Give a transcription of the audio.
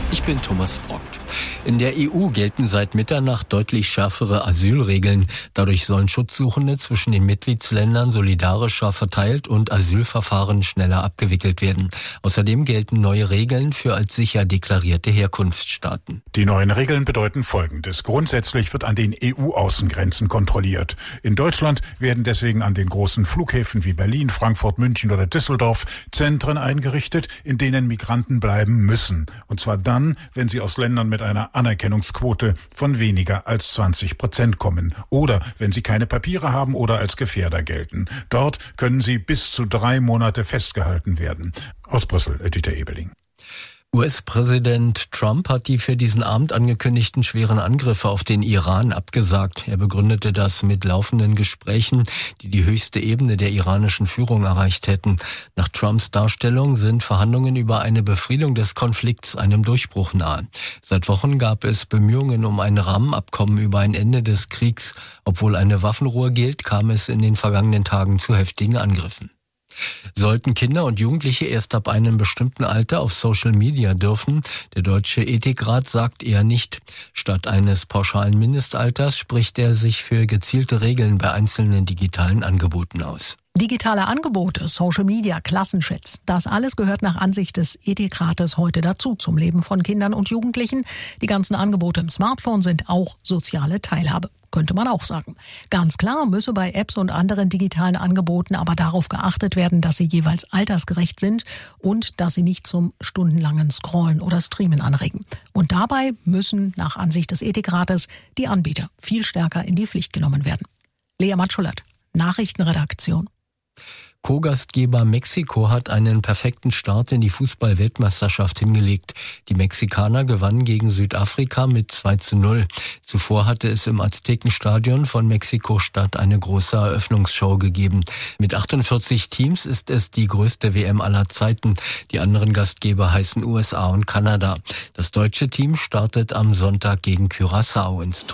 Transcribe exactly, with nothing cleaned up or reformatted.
Ich bin Thomas Brock. In der E U gelten seit Mitternacht deutlich schärfere Asylregeln. Dadurch sollen Schutzsuchende zwischen den Mitgliedsländern solidarischer verteilt und Asylverfahren schneller abgewickelt werden. Außerdem gelten neue Regeln für als sicher deklarierte Herkunftsstaaten. Die neuen Regeln bedeuten Folgendes. Grundsätzlich wird an den E U-Außengrenzen kontrolliert. In Deutschland werden deswegen an den großen Flughäfen wie Berlin, Frankfurt, München oder Düsseldorf Zentren eingerichtet, in denen Migranten bleiben müssen. Und zwar dann, wenn sie aus Ländern mit einer Anerkennungsquote von weniger als zwanzig Prozent kommen oder wenn sie keine Papiere haben oder als Gefährder gelten. Dort können sie bis zu drei Monate festgehalten werden. Aus Brüssel, Dieter Ebeling. U S-Präsident Trump hat die für diesen Abend angekündigten schweren Angriffe auf den Iran abgesagt. Er begründete das mit laufenden Gesprächen, die die höchste Ebene der iranischen Führung erreicht hätten. Nach Trumps Darstellung sind Verhandlungen über eine Befriedung des Konflikts einem Durchbruch nahe. Seit Wochen gab es Bemühungen um ein Rahmenabkommen über ein Ende des Kriegs. Obwohl eine Waffenruhe gilt, kam es in den vergangenen Tagen zu heftigen Angriffen. Sollten Kinder und Jugendliche erst ab einem bestimmten Alter auf Social Media dürfen? Der Deutsche Ethikrat sagt eher nicht. Statt eines pauschalen Mindestalters spricht er sich für gezielte Regeln bei einzelnen digitalen Angeboten aus. Digitale Angebote, Social Media, Klassenchats, das alles gehört nach Ansicht des Ethikrates heute dazu zum Leben von Kindern und Jugendlichen. Die ganzen Angebote im Smartphone sind auch soziale Teilhabe. Könnte man auch sagen. Ganz klar müsse bei Apps und anderen digitalen Angeboten aber darauf geachtet werden, dass sie jeweils altersgerecht sind und dass sie nicht zum stundenlangen Scrollen oder Streamen anregen. Und dabei müssen nach Ansicht des Ethikrates die Anbieter viel stärker in die Pflicht genommen werden. Lea Matschulert, Nachrichtenredaktion. Co-Gastgeber Mexiko hat einen perfekten Start in die Fußball-Weltmeisterschaft hingelegt. Die Mexikaner gewannen gegen Südafrika mit zwei zu null. Zuvor hatte es im Aztekenstadion von Mexiko-Stadt eine große Eröffnungsshow gegeben. Mit achtundvierzig Teams ist es die größte W M aller Zeiten. Die anderen Gastgeber heißen U S A und Kanada. Das deutsche Team startet am Sonntag gegen Curaçao ins